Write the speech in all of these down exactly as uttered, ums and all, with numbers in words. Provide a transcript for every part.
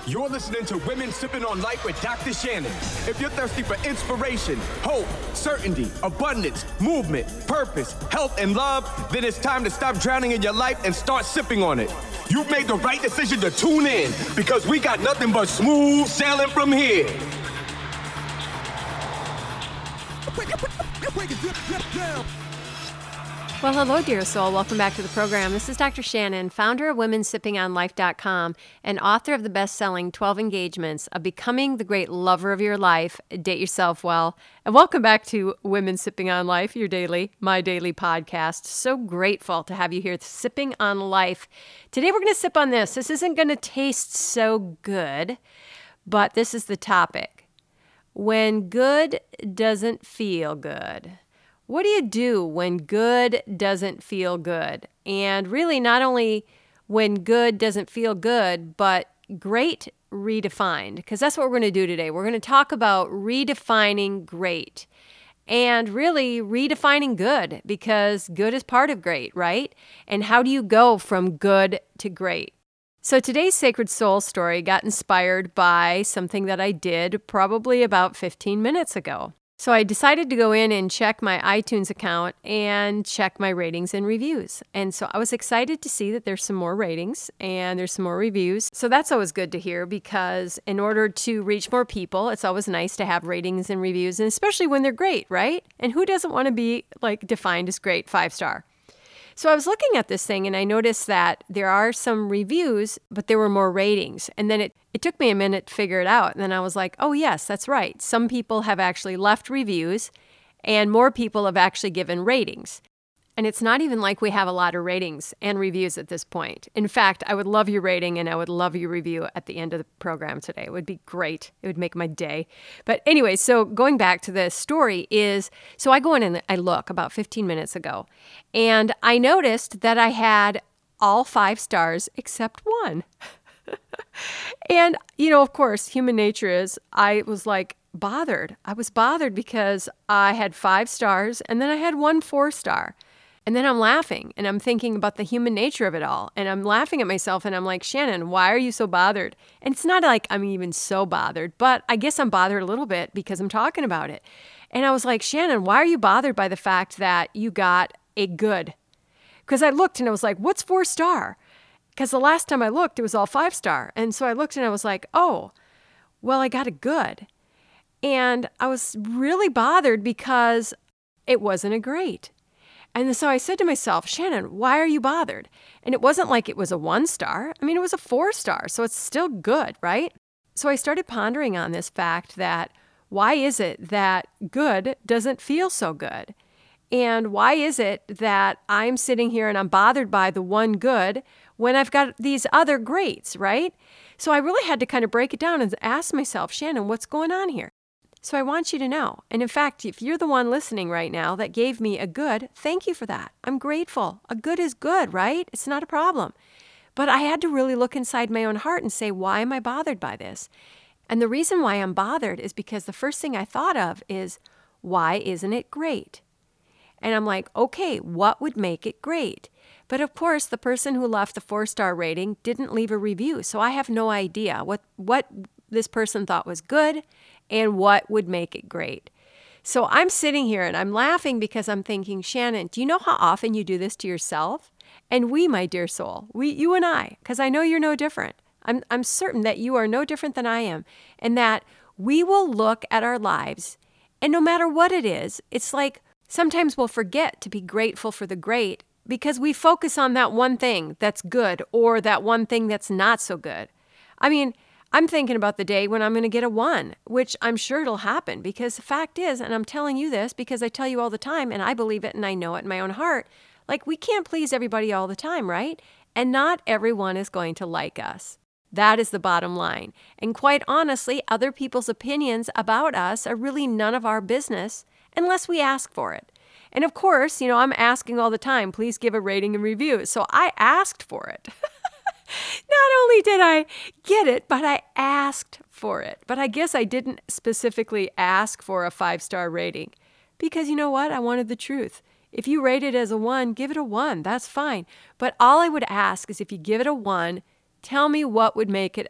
You're listening to Women Sipping on Life with Doctor Shannon. If you're thirsty for inspiration, hope, certainty, abundance, movement, purpose, health, and love, then it's time to stop drowning in your life and start sipping on it. You've made the right decision to tune in because we got nothing but smooth sailing from here. Well, hello, dear soul. Welcome back to the program. This is Doctor Shannon, founder of women sipping on life dot com and author of the best-selling twelve Engagements of Becoming the Great Lover of Your Life, Date Yourself Well. And welcome back to Women Sipping on Life, your daily, my daily podcast. So grateful to have you here sipping on life. Today, we're going to sip on this. This isn't going to taste so good, but this is the topic. When good doesn't feel good. What do you do when good doesn't feel good? And really not only when good doesn't feel good, but great redefined, because that's what we're going to do today. We're going to talk about redefining great and really redefining good, because good is part of great, right? And how do you go from good to great? So today's Sacred Soul story got inspired by something that I did probably about fifteen minutes ago. So I decided to go in and check my iTunes account and check my ratings and reviews. And so I was excited to see that there's some more ratings and there's some more reviews. So that's always good to hear, because in order to reach more people, it's always nice to have ratings and reviews, and especially when they're great, right? And who doesn't want to be like defined as great, five star? So I was looking at this thing and I noticed that there are some reviews, but there were more ratings. And then it, it took me a minute to figure it out. And then I was like, oh yes, that's right. Some people have actually left reviews and more people have actually given ratings. And it's not even like we have a lot of ratings and reviews at this point. In fact, I would love your rating and I would love your review at the end of the program today. It would be great. It would make my day. But anyway, so going back to the story is, so I go in and I look about fifteen minutes ago, and I noticed that I had all five stars except one. And, you know, of course, human nature is, I was like bothered. I was bothered because I had five stars and then I had one four star. And then I'm laughing and I'm thinking about the human nature of it all. And I'm laughing at myself and I'm like, Shannon, why are you so bothered? And it's not like I'm even so bothered, but I guess I'm bothered a little bit because I'm talking about it. And I was like, Shannon, why are you bothered by the fact that you got a good? Because I looked and I was like, what's four star? Because the last time I looked, it was all five star. And so I looked and I was like, oh, well, I got a good. And I was really bothered because it wasn't a great. And so I said to myself, Shannon, why are you bothered? And it wasn't like it was a one star. I mean, it was a four star, so it's still good, right? So I started pondering on this fact that why is it that good doesn't feel so good? And why is it that I'm sitting here and I'm bothered by the one good when I've got these other greats, right? So I really had to kind of break it down and ask myself, Shannon, what's going on here? So I want you to know. And in fact, if you're the one listening right now that gave me a good, thank you for that. I'm grateful. A good is good, right? It's not a problem. But I had to really look inside my own heart and say, why am I bothered by this? And the reason why I'm bothered is because the first thing I thought of is, why isn't it great? And I'm like, okay, what would make it great? But of course, the person who left the four-star rating didn't leave a review. So I have no idea what, what this person thought was good and what would make it great. So I'm sitting here and I'm laughing because I'm thinking, Shannon, do you know how often you do this to yourself? And we, my dear soul, we, you and I, because I know you're no different. I'm, I'm certain that you are no different than I am, and that we will look at our lives, and no matter what it is, it's like sometimes we'll forget to be grateful for the great because we focus on that one thing that's good or that one thing that's not so good. I mean, I'm thinking about the day when I'm going to get a one, which I'm sure it'll happen, because the fact is, and I'm telling you this because I tell you all the time and I believe it and I know it in my own heart, like we can't please everybody all the time, right? And not everyone is going to like us. That is the bottom line. And quite honestly, other people's opinions about us are really none of our business unless we ask for it. And of course, you know, I'm asking all the time, please give a rating and review. So I asked for it. Not only did I get it, but I asked for it. But I guess I didn't specifically ask for a five-star rating because you know what? I wanted the truth. If you rate it as a one, give it a one. That's fine. But all I would ask is if you give it a one, tell me what would make it a,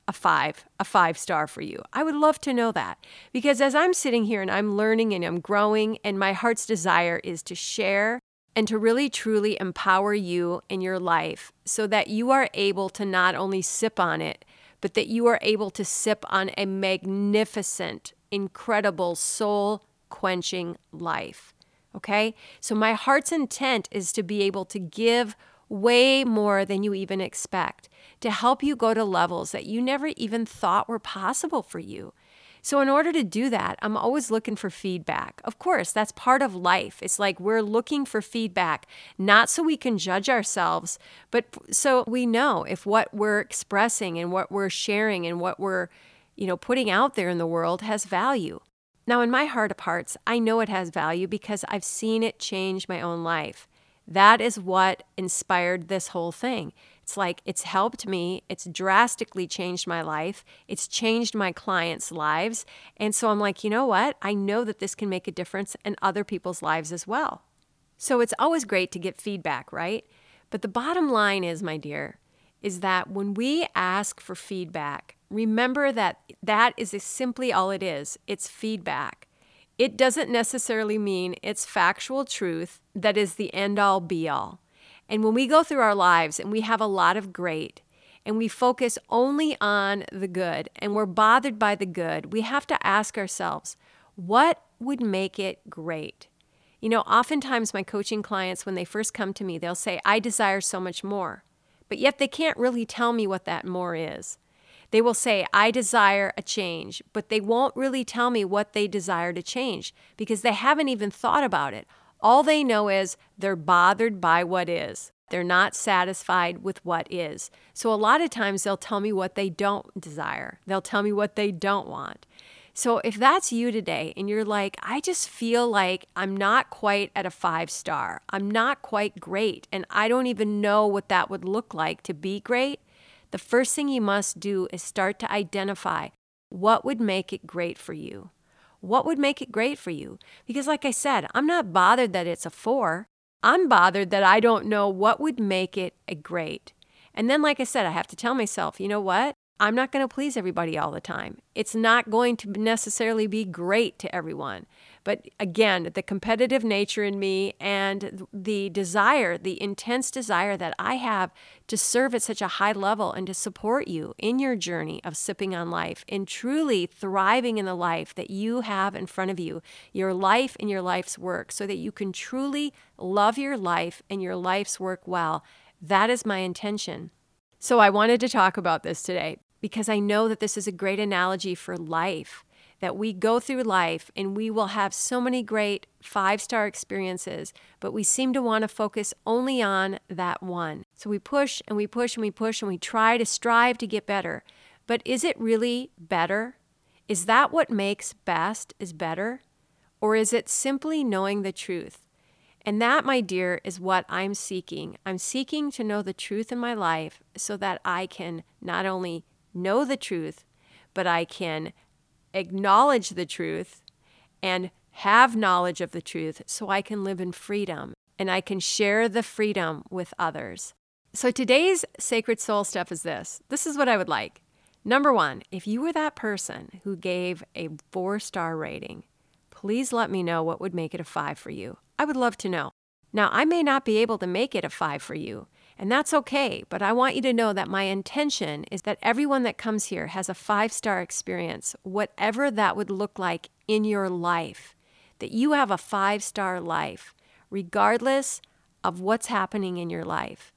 a five, a five star for you? I would love to know that, because as I'm sitting here and I'm learning and I'm growing, and my heart's desire is to share and to really truly empower you in your life so that you are able to not only sip on it, but that you are able to sip on a magnificent, incredible, soul-quenching life. Okay? So my heart's intent is to be able to give way more than you even expect, to help you go to levels that you never even thought were possible for you. So in order to do that, I'm always looking for feedback. Of course, that's part of life. It's like we're looking for feedback, not so we can judge ourselves, but so we know if what we're expressing and what we're sharing and what we're, you know, putting out there in the world has value. Now, in my heart of hearts, I know it has value because I've seen it change my own life. That is what inspired this whole thing. It's like it's helped me. It's drastically changed my life. It's changed my clients' lives. And so I'm like, you know what? I know that this can make a difference in other people's lives as well. So it's always great to get feedback, right? But the bottom line is, my dear, is that when we ask for feedback, remember that that is simply all it is. It's feedback. It doesn't necessarily mean it's factual truth that is the end-all be-all. And when we go through our lives and we have a lot of great and we focus only on the good and we're bothered by the good, we have to ask ourselves, what would make it great? You know, oftentimes my coaching clients, when they first come to me, they'll say, I desire so much more, but yet they can't really tell me what that more is. They will say, I desire a change, but they won't really tell me what they desire to change because they haven't even thought about it. All they know is they're bothered by what is. They're not satisfied with what is. So a lot of times they'll tell me what they don't desire. They'll tell me what they don't want. So if that's you today and you're like, I just feel like I'm not quite at a five star, I'm not quite great, and I don't even know what that would look like to be great, the first thing you must do is start to identify what would make it great for you. What would make it great for you? Because like I said, I'm not bothered that it's a four. I'm bothered that I don't know what would make it a great. And then, like I said, I have to tell myself, you know what? I'm not going to please everybody all the time. It's not going to necessarily be great to everyone. But again, the competitive nature in me and the desire, the intense desire that I have to serve at such a high level and to support you in your journey of sipping on life and truly thriving in the life that you have in front of you, your life and your life's work, so that you can truly love your life and your life's work well. That is my intention. So I wanted to talk about this today because I know that this is a great analogy for life, that we go through life and we will have so many great five-star experiences, but we seem to want to focus only on that one. So we push and we push and we push and we try to strive to get better. But is it really better? Is that what makes best is better? Or is it simply knowing the truth? And that, my dear, is what I'm seeking. I'm seeking to know the truth in my life so that I can not only know the truth, but I can acknowledge the truth and have knowledge of the truth so I can live in freedom and I can share the freedom with others. So today's Sacred Soul stuff is this. This is what I would like. Number one, if you were that person who gave a four-star rating, please let me know what would make it a five for you. I would love to know. Now, I may not be able to make it a five for you, and that's okay, but I want you to know that my intention is that everyone that comes here has a five-star experience, whatever that would look like in your life, that you have a five-star life, regardless of what's happening in your life.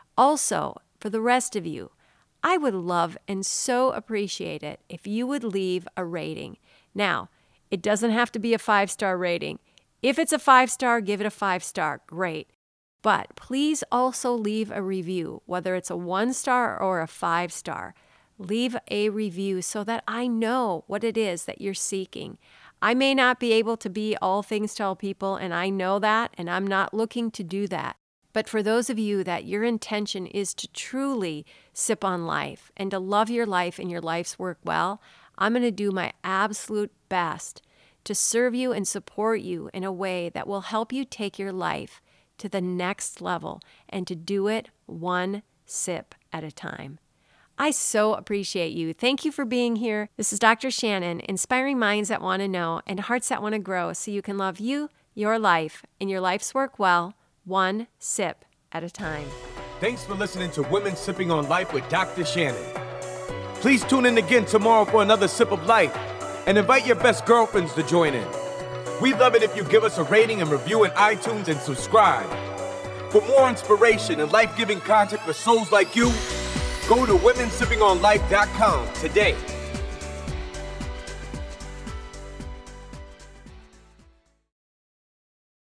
Also, for the rest of you, I would love and so appreciate it if you would leave a rating. Now, it doesn't have to be a five-star rating. If it's a five-star, give it a five-star. Great. But please also leave a review, whether it's a one-star or a five-star. Leave a review so that I know what it is that you're seeking. I may not be able to be all things to all people, and I know that, and I'm not looking to do that. But for those of you that your intention is to truly sip on life and to love your life and your life's work well, I'm going to do my absolute best to serve you and support you in a way that will help you take your life to the next level and to do it one sip at a time. I so appreciate you. Thank you for being here. This is Doctor Shannon, inspiring minds that want to know and hearts that want to grow so you can love you, your life, and your life's work well, one sip at a time. Thanks for listening to Women Sipping on Life with Doctor Shannon. Please tune in again tomorrow for another sip of life and invite your best girlfriends to join in. We'd love it if you give us a rating and review in iTunes and subscribe. For more inspiration and life-giving content for souls like you, go to women sipping on life dot com today.